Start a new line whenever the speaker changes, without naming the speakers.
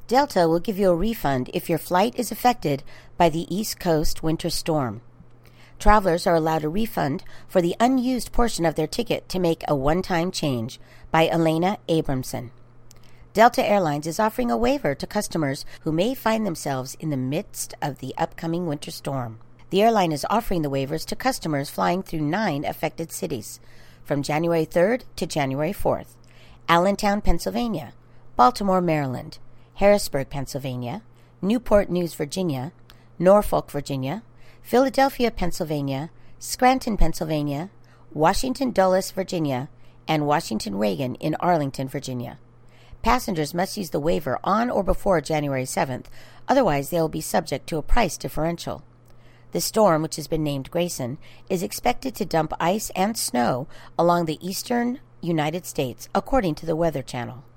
Delta will give you a refund if your flight is affected by the East Coast winter storm. Travelers are allowed a refund for the unused portion of their ticket to make a one-time change, by Elena Abramson. Delta Airlines is offering a waiver to customers who may find themselves in the midst of the upcoming winter storm. The airline is offering the waivers to customers flying through 9 affected cities from January 3rd to January 4th. Allentown, Pennsylvania; Baltimore, Maryland; Harrisburg, Pennsylvania; Newport News, Virginia; Norfolk, Virginia; Philadelphia, Pennsylvania; Scranton, Pennsylvania; Washington Dulles, Virginia; and Washington Reagan in Arlington, Virginia. Passengers must use the waiver on or before January 7th, otherwise they will be subject to a price differential. The storm, which has been named Grayson, is expected to dump ice and snow along the eastern United States, according to the Weather Channel.